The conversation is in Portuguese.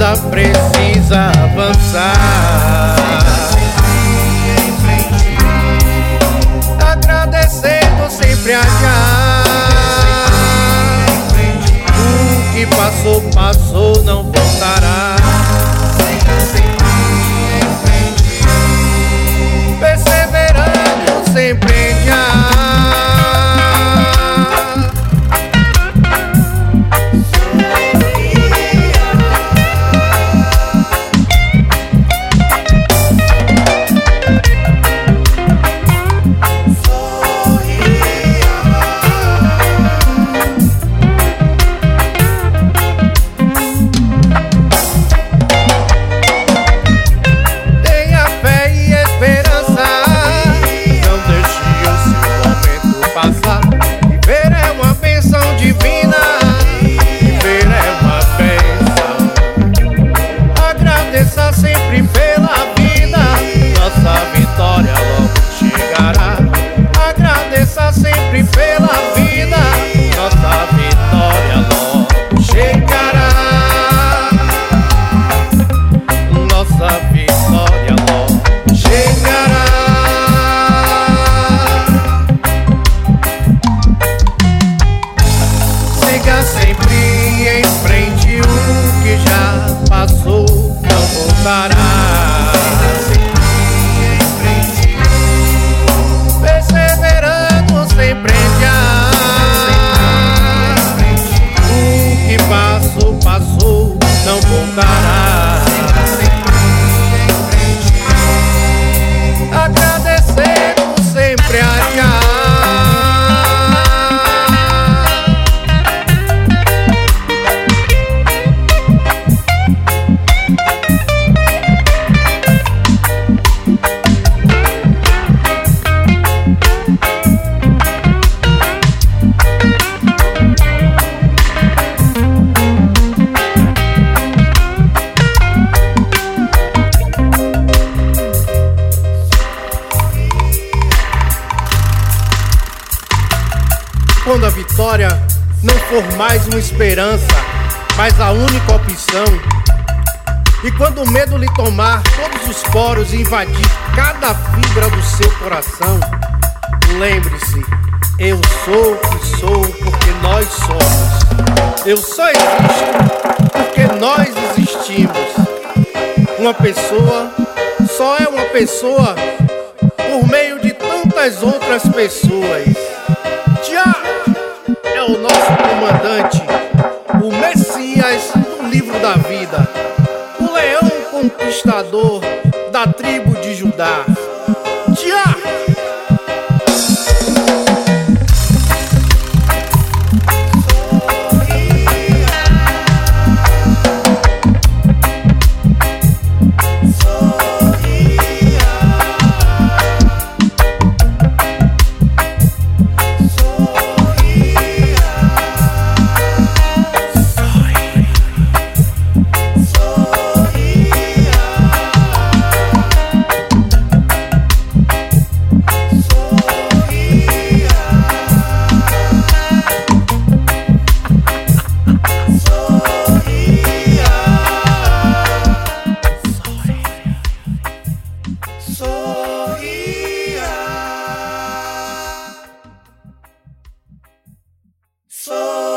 vida precisa avançar. Agradecendo sempre a o que passou, passou, não voltará. Perseverando sempre em quando a vitória não for mais uma esperança, mas a única opção. E quando o medo lhe tomar todos os poros e invadir cada fibra do seu coração, lembre-se, eu sou o que sou porque nós somos. Eu só existo porque nós existimos. Uma pessoa só é uma pessoa por meio de tantas outras pessoas. Jah é o nosso comandante, o Messias do livro da vida, o leão conquistador da tribo de Judá. Jah! So